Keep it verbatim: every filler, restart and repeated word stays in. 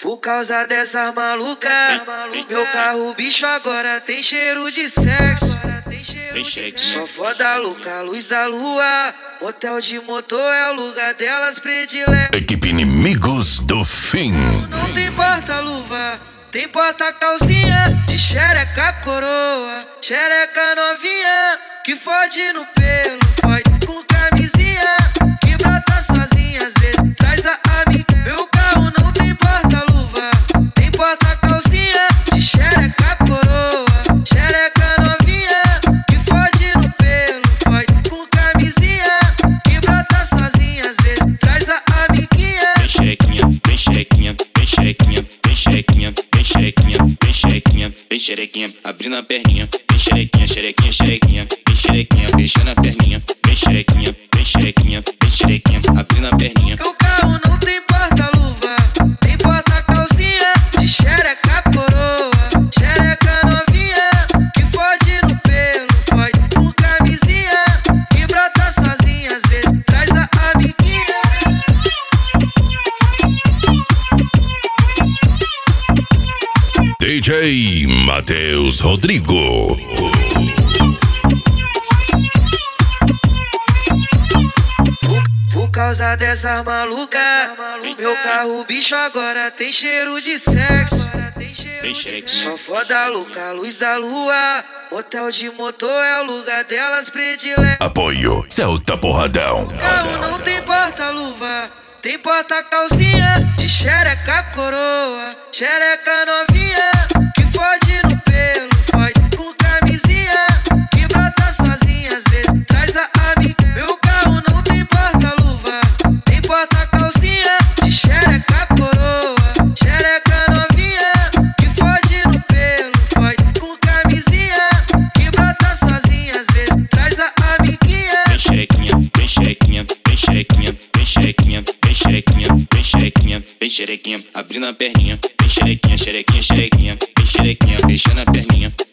Por causa dessas malucas, meu carro bicho agora tem cheiro de sexo. Só foda louca, luz da lua. Motel de motor é o lugar delas predileto. Equipe Inimigos do Fim. Não tem porta-luva, tem porta-calcinha. De xereca coroa, xereca novinha. Que fode no pelo, fode com camisinha. Que brota sozinha, às vezes traz a amiga. Meu carro não tem porta-luva, tem porta-calcinha. De xereca coroa, xereca novinha. Que fode no pelo, fode com camisinha. Que brota sozinha, às vezes traz a amiguinha. Vem xerequinha, vem xerequinha, vem xerequinha, vem xerequinha, vem xerequinha, vem xerequinha, vem xerequinha, abrindo a perninha. Vem xerequinha, xerequinha, xerequinha, vem xerequinha, fechando a perninha. Vem xerequinha, vem xerequinha, vem xerequinha, abrindo a perninha. Meu carro não tem porta-luva, tem porta-calcinha. De xereca coroa, xereca novinha. Que fode no pelo, fode com camisinha. Que brota sozinha, às vezes traz a amiguinha. D J Matheus Rodrigo. Por causa dessas malucas, meu carro bicho agora tem cheiro de sexo. Só foda louca, luz da lua. Motel de motor é o lugar delas predileto. Apoio Celta Porradão. Carro não tem porta-luva, tem porta-calcinha. De xereca coroa, xereca novinha. Que fode no pelo, fode com camisinha. Que brota sozinha, às vezes traz a amiga. Meu carro não tem porta-luva, tem porta-calcinha. De xereca coroa, xereca novinha. Que fode no pelo, fode com camisinha. Que brota sozinha, às vezes traz a amiguinha. Vem xerequinha, vem xerequinha, vem xerequinha, vem xerequinha, vem xerequinha, vem xerequinha, vem xerequinha, abrindo a perninha. Vem xerequinha, xerequinha, xerequinha, vem xerequinha, fechando a perninha.